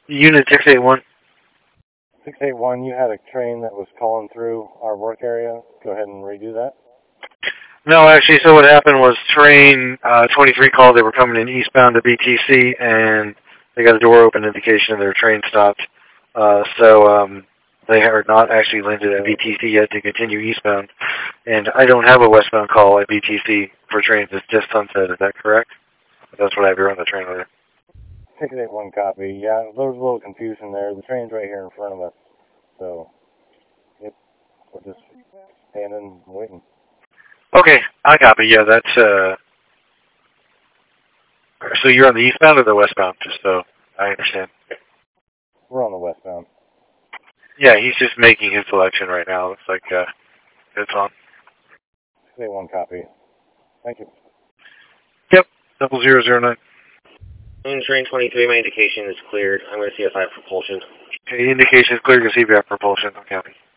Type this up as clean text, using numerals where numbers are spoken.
Unit 681. 681, you had a train that was calling through our work area. Go ahead and redo that. No, actually, so what happened was train 23 called. They were coming in eastbound to BTC, and they got a door open indication their train stopped. They are not actually landed at BTC yet to continue eastbound. And I don't have a westbound call at BTC for trains. It's just Sunset. Is that correct? That's what I have here on the train order. 681 copy. Yeah, there was a little confusion there. The train's right here in front of us. So, yep, we're just standing and waiting. Okay, I copy. Yeah, that's, so you're on the eastbound or the westbound, just so I understand. We're on the westbound. Yeah, he's just making his selection right now. Looks like, it's on. 681 copy. Thank you. Yep, 0009. Train 23, my indication is cleared. I'm going to see if I have propulsion. Okay, indication is clear to see if you have propulsion. Okay.